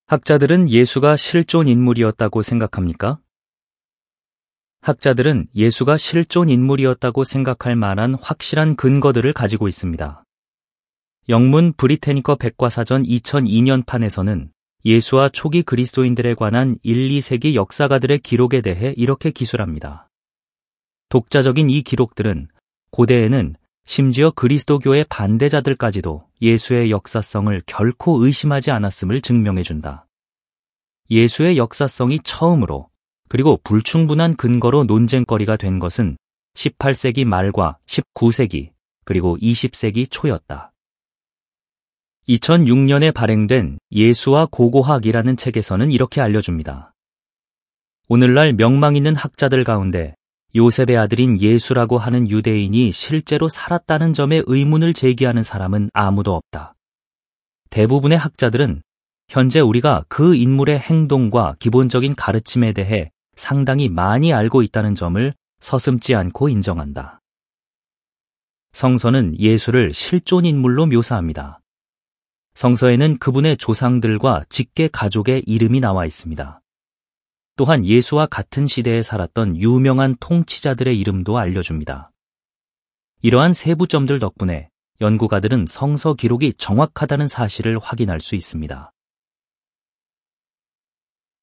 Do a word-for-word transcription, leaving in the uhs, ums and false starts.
학자들은 예수가 실존 인물이었다고 생각합니까? 학자들은 예수가 실존 인물이었다고 생각할 만한 확실한 근거들을 가지고 있습니다. 영문 브리테니커 백과사전 이천이 년판에서는 예수와 초기 그리스도인들에 관한 일, 이 세기 역사가들의 기록에 대해 이렇게 기술합니다. 독자적인 이 기록들은 고대에는 심지어 그리스도교의 반대자들까지도 예수의 역사성을 결코 의심하지 않았음을 증명해준다. 예수의 역사성이 처음으로 그리고 불충분한 근거로 논쟁거리가 된 것은 십팔 세기 말과 십구 세기 그리고 이십 세기 초였다. 이천육 년에 발행된 예수와 고고학이라는 책에서는 이렇게 알려줍니다. 오늘날 명망 있는 학자들 가운데 요셉의 아들인 예수라고 하는 유대인이 실제로 살았다는 점에 의문을 제기하는 사람은 아무도 없다. 대부분의 학자들은 현재 우리가 그 인물의 행동과 기본적인 가르침에 대해 상당히 많이 알고 있다는 점을 서슴지 않고 인정한다. 성서는 예수를 실존 인물로 묘사합니다. 성서에는 그분의 조상들과 직계 가족의 이름이 나와 있습니다. 또한 예수와 같은 시대에 살았던 유명한 통치자들의 이름도 알려줍니다. 이러한 세부점들 덕분에 연구가들은 성서 기록이 정확하다는 사실을 확인할 수 있습니다.